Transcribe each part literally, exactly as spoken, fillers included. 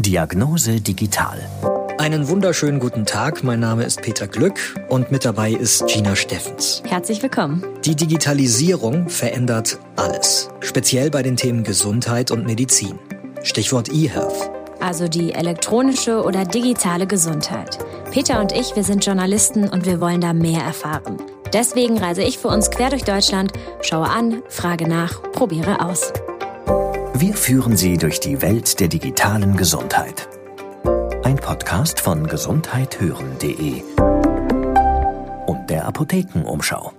Diagnose Digital. Einen wunderschönen guten Tag, mein Name ist Peter Glück und mit dabei ist Gina Steffens. Herzlich willkommen. Die Digitalisierung verändert alles, speziell bei den Themen Gesundheit und Medizin. Stichwort eHealth. Also die elektronische oder digitale Gesundheit. Peter und ich, wir sind Journalisten und wir wollen da mehr erfahren. Deswegen reise ich für uns quer durch Deutschland, schaue an, frage nach, probiere aus. Wir führen Sie durch die Welt der digitalen Gesundheit. Ein Podcast von gesundheit hören punkt de und der Apothekenumschau.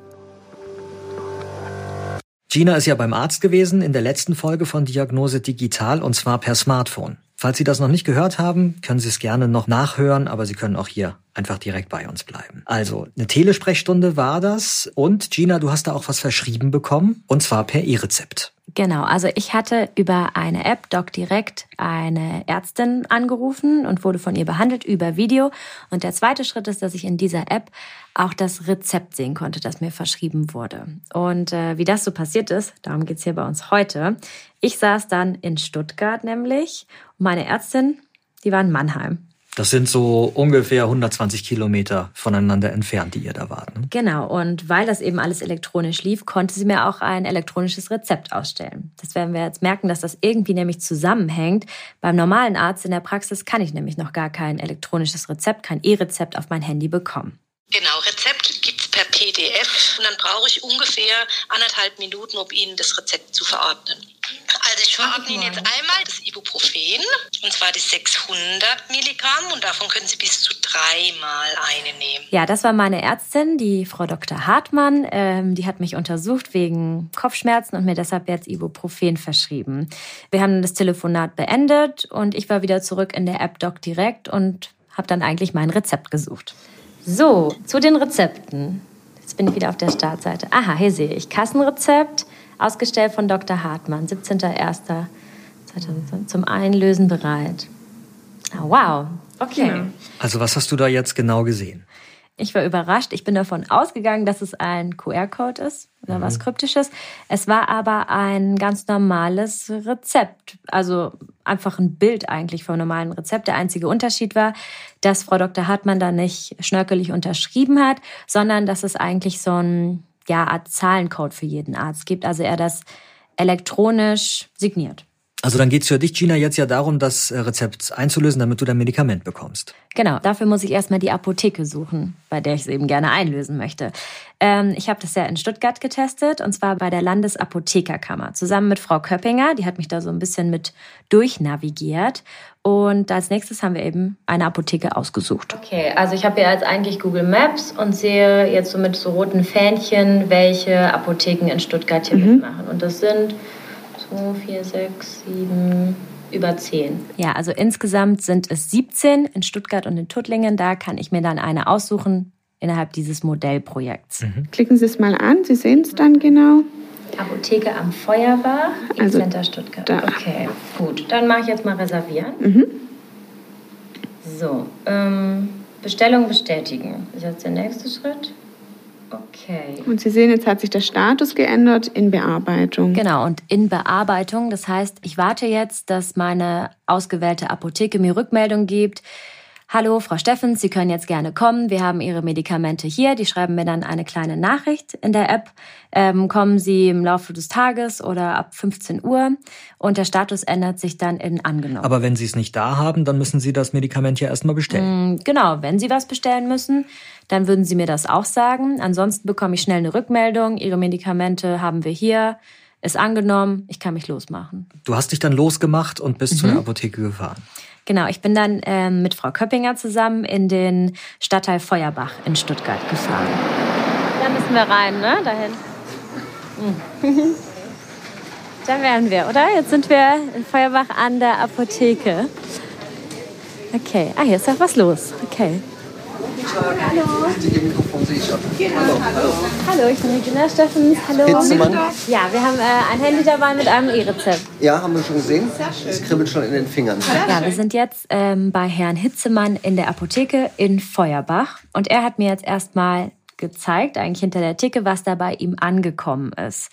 Gina ist ja beim Arzt gewesen in der letzten Folge von Diagnose Digital und zwar per Smartphone. Falls Sie das noch nicht gehört haben, können Sie es gerne noch nachhören, aber Sie können auch hier einfach direkt bei uns bleiben. Also, eine Telesprechstunde war das und Gina, du hast da auch was verschrieben bekommen und zwar per E-Rezept. Genau, also ich hatte über eine App, DocDirect, eine Ärztin angerufen und wurde von ihr behandelt über Video. Und der zweite Schritt ist, dass ich in dieser App auch das Rezept sehen konnte, das mir verschrieben wurde. Und äh, wie das so passiert ist, darum geht's hier bei uns heute. Ich saß dann in Stuttgart nämlich und meine Ärztin, die war in Mannheim. Das sind so ungefähr hundertzwanzig Kilometer voneinander entfernt, die ihr da wart. Ne? Genau, und weil das eben alles elektronisch lief, konnte sie mir auch ein elektronisches Rezept ausstellen. Das werden wir jetzt merken, dass das irgendwie nämlich zusammenhängt. Beim normalen Arzt in der Praxis kann ich nämlich noch gar kein elektronisches Rezept, kein E-Rezept auf mein Handy bekommen. Genau, Rezept gibt's per P D F und dann brauche ich ungefähr anderthalb Minuten, um Ihnen das Rezept zu verordnen. Also ich verordne Ihnen jetzt einmal das Ibuprofen, und zwar die sechshundert Milligramm und davon können Sie bis zu dreimal eine nehmen. Ja, das war meine Ärztin, die Frau Doktor Hartmann. Ähm, die hat mich untersucht wegen Kopfschmerzen und mir deshalb jetzt Ibuprofen verschrieben. Wir haben das Telefonat beendet und ich war wieder zurück in der App DocDirect und habe dann eigentlich mein Rezept gesucht. So, zu den Rezepten. Jetzt bin ich wieder auf der Startseite. Aha, hier sehe ich Kassenrezept, ausgestellt von Doktor Hartmann, siebzehnter erster zweitausendzwanzig, zum Einlösen bereit. Ah, wow, okay. Ja. Also was hast du da jetzt genau gesehen? Ich war überrascht. Ich bin davon ausgegangen, dass es ein Q R-Code ist oder mhm. was Kryptisches. Es war aber ein ganz normales Rezept. Also einfach ein Bild eigentlich vom normalen Rezept. Der einzige Unterschied war, dass Frau Doktor Hartmann da nicht schnörkelig unterschrieben hat, sondern dass es eigentlich so ein ja, Art Zahlencode für jeden Arzt gibt. Also er das elektronisch signiert. Also dann geht's für dich, Gina, jetzt ja darum, das Rezept einzulösen, damit du dein Medikament bekommst. Genau, dafür muss ich erstmal die Apotheke suchen, bei der ich es eben gerne einlösen möchte. Ähm, ich habe das ja in Stuttgart getestet, und zwar bei der Landesapothekerkammer, zusammen mit Frau Köppinger. Die hat mich da so ein bisschen mit durchnavigiert. Und als nächstes haben wir eben eine Apotheke ausgesucht. Okay, also ich habe hier jetzt eigentlich Google Maps und sehe jetzt so mit so roten Fähnchen, welche Apotheken in Stuttgart hier mhm. mitmachen. Und das sind zwei, vier, sechs, sieben, über zehn. Ja, also insgesamt sind es siebzehn in Stuttgart und in Tuttlingen. Da kann ich mir dann eine aussuchen innerhalb dieses Modellprojekts. Mhm. Klicken Sie es mal an, Sie sehen es dann genau. Apotheke am Feuerbach im also Center Stuttgart. Da. Okay, gut. Dann mache ich jetzt mal reservieren. Mhm. So, ähm, Bestellung bestätigen. Ist jetzt der nächste Schritt. Okay. Und Sie sehen, jetzt hat sich der Status geändert in Bearbeitung. Genau, und in Bearbeitung, das heißt, ich warte jetzt, dass meine ausgewählte Apotheke mir Rückmeldung gibt. Hallo, Frau Steffens, Sie können jetzt gerne kommen. Wir haben Ihre Medikamente hier. Die schreiben mir dann eine kleine Nachricht in der App. Ähm, kommen Sie im Laufe des Tages oder ab fünfzehn Uhr. Und der Status ändert sich dann in angenommen. Aber wenn Sie es nicht da haben, dann müssen Sie das Medikament ja erstmal bestellen. Mm, genau, wenn Sie was bestellen müssen, dann würden Sie mir das auch sagen. Ansonsten bekomme ich schnell eine Rückmeldung. Ihre Medikamente haben wir hier. Ist angenommen. Ich kann mich losmachen. Du hast dich dann losgemacht und bist mhm. zu der Apotheke gefahren. Genau, ich bin dann ähm, mit Frau Köppinger zusammen in den Stadtteil Feuerbach in Stuttgart gefahren. Da müssen wir rein, ne? Dahin. Mhm. Da wären wir, oder? Jetzt sind wir in Feuerbach an der Apotheke. Okay, ah, hier ist doch was los. Okay. Hallo. Hallo. Hallo, ich bin Regina Steffens. Hallo. Hitzemann. Ja, wir haben äh, ein Handy dabei mit einem E-Rezept. Ja, haben wir schon gesehen. Es kribbelt schon in den Fingern. Ja, wir sind jetzt ähm, bei Herrn Hitzemann in der Apotheke in Feuerbach. Und er hat mir jetzt erstmal gezeigt, eigentlich hinter der Theke, was da bei ihm angekommen ist.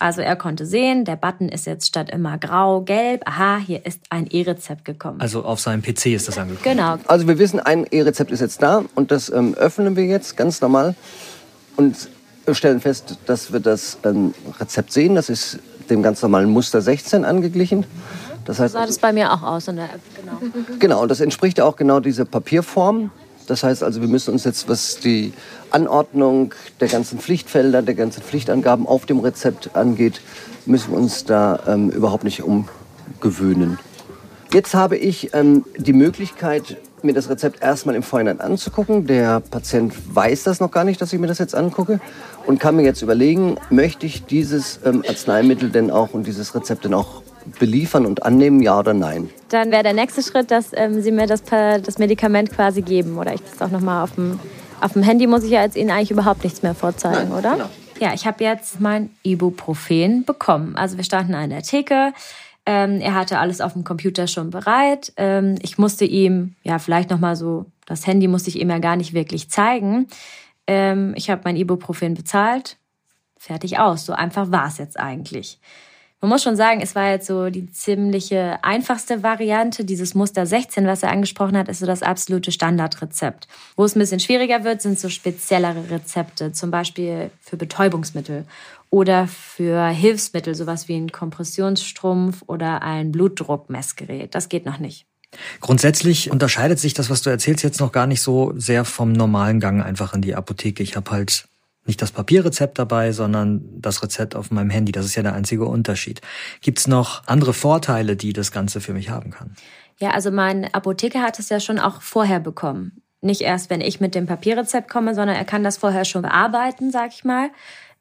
Also er konnte sehen, der Button ist jetzt statt immer grau, gelb. Aha, hier ist ein E-Rezept gekommen. Also auf seinem P C ist das angekommen. Genau. Also wir wissen, ein E-Rezept ist jetzt da und das ähm, öffnen wir jetzt ganz normal und stellen fest, dass wir das ähm, Rezept sehen. Das ist dem ganz normalen Muster sechzehn angeglichen. Das heißt, so sah das bei mir auch aus in der App, genau. Genau, und das entspricht ja auch genau dieser Papierform. Das heißt also, wir müssen uns jetzt, was die Anordnung der ganzen Pflichtfelder, der ganzen Pflichtangaben auf dem Rezept angeht, müssen wir uns da ähm, überhaupt nicht umgewöhnen. Jetzt habe ich ähm, die Möglichkeit, mir das Rezept erstmal im Vorhinein anzugucken. Der Patient weiß das noch gar nicht, dass ich mir das jetzt angucke und kann mir jetzt überlegen, möchte ich dieses ähm, Arzneimittel denn auch und dieses Rezept denn auch beliefern und annehmen, ja oder nein? Dann wäre der nächste Schritt, dass ähm, Sie mir das, das Medikament quasi geben. Oder ich das auch nochmal auf dem, auf dem Handy muss ich ja jetzt Ihnen eigentlich überhaupt nichts mehr vorzeigen, Nein, oder? Genau. Ja, ich habe jetzt mein Ibuprofen bekommen. Also wir standen an der Theke. Ähm, er hatte alles auf dem Computer schon bereit. Ähm, ich musste ihm, ja vielleicht nochmal so, das Handy musste ich ihm ja gar nicht wirklich zeigen. Ähm, ich habe mein Ibuprofen bezahlt. Fertig aus. So einfach war es jetzt eigentlich. Man muss schon sagen, es war jetzt so die ziemliche einfachste Variante. Dieses Muster sechzehn, was er angesprochen hat, ist so das absolute Standardrezept. Wo es ein bisschen schwieriger wird, sind so speziellere Rezepte, zum Beispiel für Betäubungsmittel oder für Hilfsmittel, sowas wie ein Kompressionsstrumpf oder ein Blutdruckmessgerät. Das geht noch nicht. Grundsätzlich unterscheidet sich das, was du erzählst, jetzt noch gar nicht so sehr vom normalen Gang einfach in die Apotheke. Ich habe halt nicht das Papierrezept dabei, sondern das Rezept auf meinem Handy. Das ist ja der einzige Unterschied. Gibt's noch andere Vorteile, die das Ganze für mich haben kann? Ja, also mein Apotheker hat es ja schon auch vorher bekommen. Nicht erst, wenn ich mit dem Papierrezept komme, sondern er kann das vorher schon bearbeiten, sag ich mal.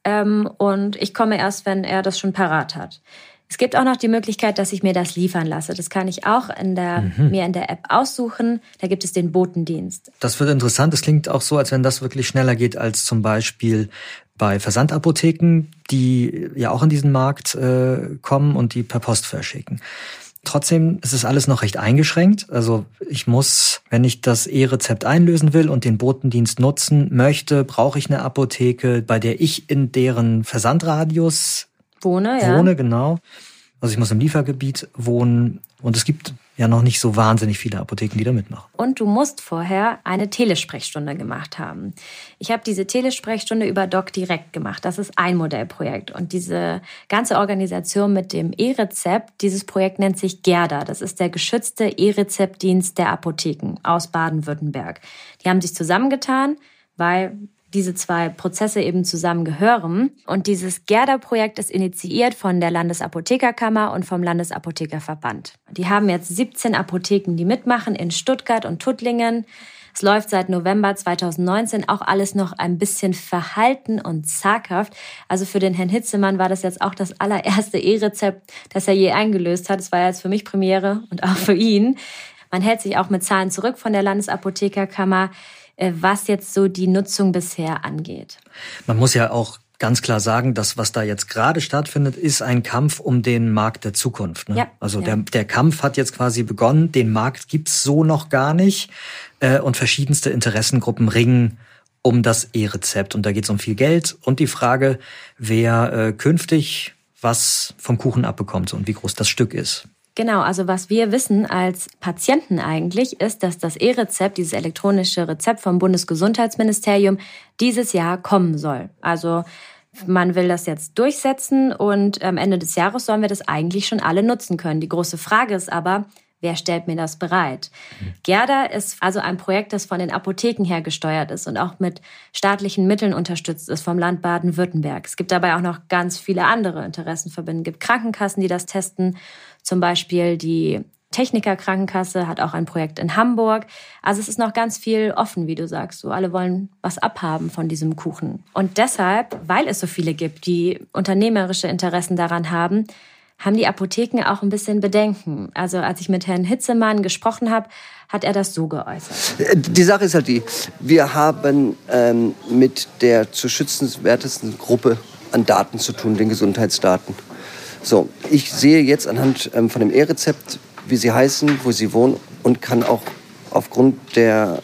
Und ich komme erst, wenn er das schon parat hat. Es gibt auch noch die Möglichkeit, dass ich mir das liefern lasse. Das kann ich auch in der, mhm. mir in der App aussuchen. Da gibt es den Botendienst. Das wird interessant. Es klingt auch so, als wenn das wirklich schneller geht als zum Beispiel bei Versandapotheken, die ja auch in diesen Markt äh, kommen und die per Post verschicken. Trotzdem ist es alles noch recht eingeschränkt. Also ich muss, wenn ich das E-Rezept einlösen will und den Botendienst nutzen möchte, brauche ich eine Apotheke, bei der ich in deren Versandradius Wohne, ja. Wohne, genau. Also ich muss im Liefergebiet wohnen und es gibt ja noch nicht so wahnsinnig viele Apotheken, die da mitmachen. Und du musst vorher eine Telesprechstunde gemacht haben. Ich habe diese Telesprechstunde über DocDirect gemacht. Das ist ein Modellprojekt. Und diese ganze Organisation mit dem E-Rezept, dieses Projekt nennt sich GERDA. Das ist der geschützte E-Rezeptdienst der Apotheken aus Baden-Württemberg. Die haben sich zusammengetan, weil diese zwei Prozesse eben zusammengehören. Und dieses GERDA-Projekt ist initiiert von der Landesapothekerkammer und vom Landesapothekerverband. Die haben jetzt siebzehn Apotheken, die mitmachen in Stuttgart und Tuttlingen. Es läuft seit November zweitausendneunzehn, auch alles noch ein bisschen verhalten und zaghaft. Also für den Herrn Hitzemann war das jetzt auch das allererste E-Rezept, das er je eingelöst hat. Es war jetzt für mich Premiere und auch für ihn. Man hält sich auch mit Zahlen zurück von der Landesapothekerkammer, was jetzt so die Nutzung bisher angeht. Man muss ja auch ganz klar sagen, das, was da jetzt gerade stattfindet, ist ein Kampf um den Markt der Zukunft. Ne? Ja, also ja. Der, der Kampf hat jetzt quasi begonnen, den Markt gibt's so noch gar nicht äh, und verschiedenste Interessengruppen ringen um das E-Rezept. Und da geht's um viel Geld und die Frage, wer äh, künftig was vom Kuchen abbekommt so, und wie groß das Stück ist. Genau, also was wir wissen als Patienten eigentlich, ist, dass das E-Rezept, dieses elektronische Rezept vom Bundesgesundheitsministerium, dieses Jahr kommen soll. Also man will das jetzt durchsetzen und am Ende des Jahres sollen wir das eigentlich schon alle nutzen können. Die große Frage ist aber, wer stellt mir das bereit? GERDA ist also ein Projekt, das von den Apotheken her gesteuert ist und auch mit staatlichen Mitteln unterstützt ist vom Land Baden-Württemberg. Es gibt dabei auch noch ganz viele andere Interessenverbände. Es gibt Krankenkassen, die das testen. Zum Beispiel die Techniker-Krankenkasse hat auch ein Projekt in Hamburg. Also es ist noch ganz viel offen, wie du sagst. So, alle wollen was abhaben von diesem Kuchen. Und deshalb, weil es so viele gibt, die unternehmerische Interessen daran haben, haben die Apotheken auch ein bisschen Bedenken. Also als ich mit Herrn Hitzemann gesprochen habe, hat er das so geäußert. Die Sache ist halt die, wir haben ähm, mit der zu schützenswertesten Gruppe an Daten zu tun, den Gesundheitsdaten. So, ich sehe jetzt anhand ähm, von dem E-Rezept, wie sie heißen, wo sie wohnen und kann auch aufgrund der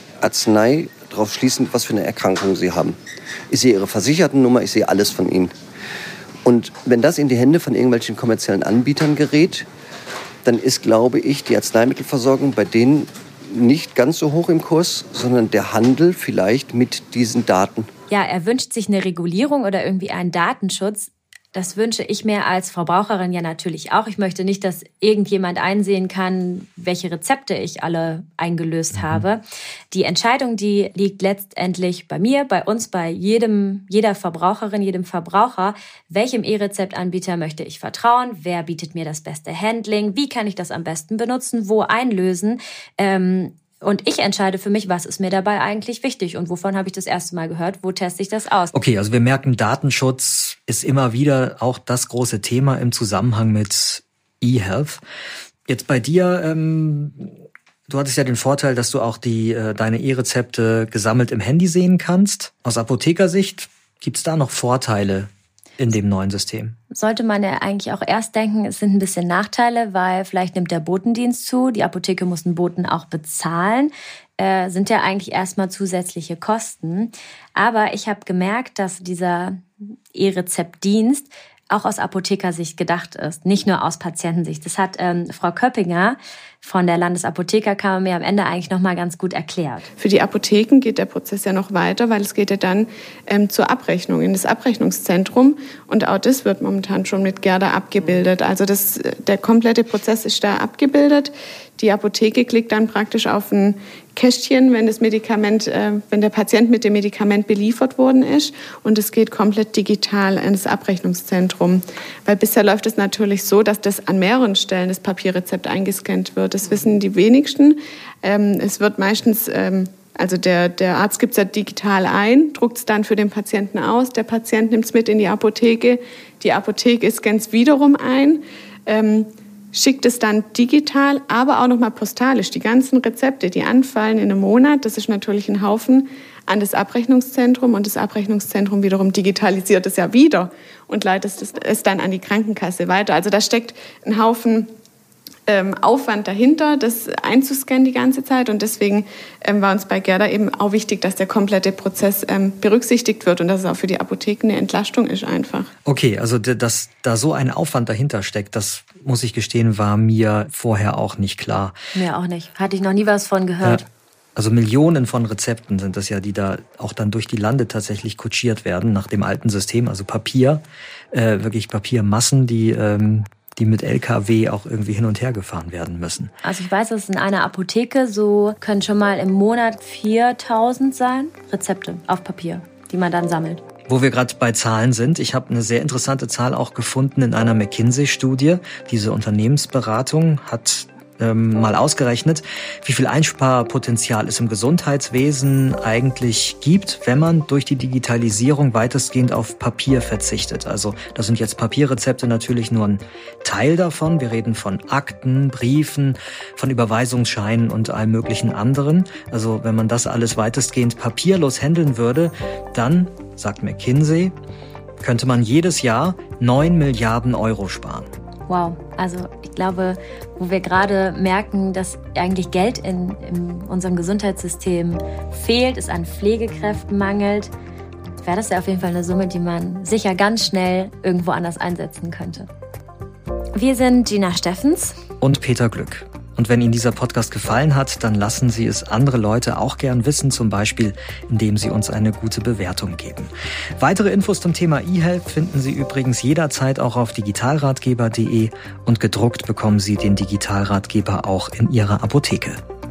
Arznei darauf schließen, was für eine Erkrankung sie haben. Ich sehe ihre Versichertennummer, ich sehe alles von ihnen. Und wenn das in die Hände von irgendwelchen kommerziellen Anbietern gerät, dann ist, glaube ich, die Arzneimittelversorgung bei denen nicht ganz so hoch im Kurs, sondern der Handel vielleicht mit diesen Daten. Ja, er wünscht sich eine Regulierung oder irgendwie einen Datenschutz. Das wünsche ich mir als Verbraucherin ja natürlich auch. Ich möchte nicht, dass irgendjemand einsehen kann, welche Rezepte ich alle eingelöst mhm. habe. Die Entscheidung, die liegt letztendlich bei mir, bei uns, bei jedem, jeder Verbraucherin, jedem Verbraucher. Welchem E-Rezeptanbieter möchte ich vertrauen? Wer bietet mir das beste Handling? Wie kann ich das am besten benutzen? Wo einlösen? Ähm, Und ich entscheide für mich, was ist mir dabei eigentlich wichtig und wovon habe ich das erste Mal gehört, wo teste ich das aus. Okay, also wir merken, Datenschutz ist immer wieder auch das große Thema im Zusammenhang mit E-Health. Jetzt bei dir, ähm, du hattest ja den Vorteil, dass du auch die äh, deine E-Rezepte gesammelt im Handy sehen kannst. Aus Apothekersicht, gibt es da noch Vorteile in dem neuen System? Sollte man ja eigentlich auch erst denken, es sind ein bisschen Nachteile, weil vielleicht nimmt der Botendienst zu, die Apotheke muss den Boten auch bezahlen, äh, sind ja eigentlich erstmal zusätzliche Kosten. Aber ich habe gemerkt, dass dieser E-Rezeptdienst auch aus Apothekersicht gedacht ist, nicht nur aus Patientensicht. Das hat ähm, Frau Köppinger von der Landesapothekerkammer mir am Ende eigentlich noch mal ganz gut erklärt. Für die Apotheken geht der Prozess ja noch weiter, weil es geht ja dann ähm, zur Abrechnung, in das Abrechnungszentrum. Und auch das wird momentan schon mit Gerda abgebildet. Also das, der komplette Prozess ist da abgebildet. Die Apotheke klickt dann praktisch auf ein Kästchen, wenn das Medikament, äh, wenn der Patient mit dem Medikament beliefert worden ist. Und es geht komplett digital ins Abrechnungszentrum. Weil bisher läuft es natürlich so, dass das an mehreren Stellen das Papierrezept eingescannt wird. Das wissen die wenigsten. Ähm, es wird meistens, ähm, also der, der Arzt gibt es ja digital ein, druckt es dann für den Patienten aus. Der Patient nimmt es mit in die Apotheke. Die Apotheke scannt es wiederum ein. Ähm, schickt es dann digital, aber auch nochmal postalisch. Die ganzen Rezepte, die anfallen in einem Monat, das ist natürlich ein Haufen, an das Abrechnungszentrum. Und das Abrechnungszentrum wiederum digitalisiert es ja wieder und leitet es dann an die Krankenkasse weiter. Also da steckt ein Haufen ähm, Aufwand dahinter, das einzuscannen die ganze Zeit. Und deswegen ähm, war uns bei Gerda eben auch wichtig, dass der komplette Prozess ähm, berücksichtigt wird und dass es auch für die Apotheken eine Entlastung ist einfach. Okay, also dass da so ein Aufwand dahinter steckt, das muss ich gestehen, war mir vorher auch nicht klar. Mir auch nicht. Hatte ich noch nie was von gehört. Ja, also Millionen von Rezepten sind das ja, die da auch dann durch die Lande tatsächlich kutschiert werden, nach dem alten System, also Papier, äh, wirklich Papiermassen, die, ähm, die mit L K W auch irgendwie hin und her gefahren werden müssen. Also ich weiß, dass in einer Apotheke so können schon mal im Monat viertausend sein, Rezepte auf Papier, die man dann sammelt. Wo wir gerade bei Zahlen sind, ich habe eine sehr interessante Zahl auch gefunden in einer McKinsey-Studie. Diese Unternehmensberatung hat ähm, mal ausgerechnet, wie viel Einsparpotenzial es im Gesundheitswesen eigentlich gibt, wenn man durch die Digitalisierung weitestgehend auf Papier verzichtet. Also das sind jetzt Papierrezepte natürlich nur ein Teil davon. Wir reden von Akten, Briefen, von Überweisungsscheinen und allem möglichen anderen. Also wenn man das alles weitestgehend papierlos handeln würde, dann, sagt McKinsey, könnte man jedes Jahr neun Milliarden Euro sparen. Wow, also ich glaube, wo wir gerade merken, dass eigentlich Geld in, in unserem Gesundheitssystem fehlt, es an Pflegekräften mangelt, wäre das ja auf jeden Fall eine Summe, die man sicher ganz schnell irgendwo anders einsetzen könnte. Wir sind Gina Steffens und Peter Glück. Und wenn Ihnen dieser Podcast gefallen hat, dann lassen Sie es andere Leute auch gern wissen, zum Beispiel, indem Sie uns eine gute Bewertung geben. Weitere Infos zum Thema E-Health finden Sie übrigens jederzeit auch auf digitalratgeber punkt de und gedruckt bekommen Sie den Digitalratgeber auch in Ihrer Apotheke.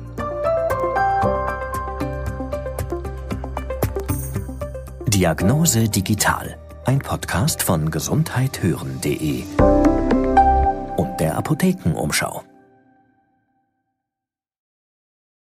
Diagnose Digital, ein Podcast von gesundheit hören punkt de und der Apothekenumschau.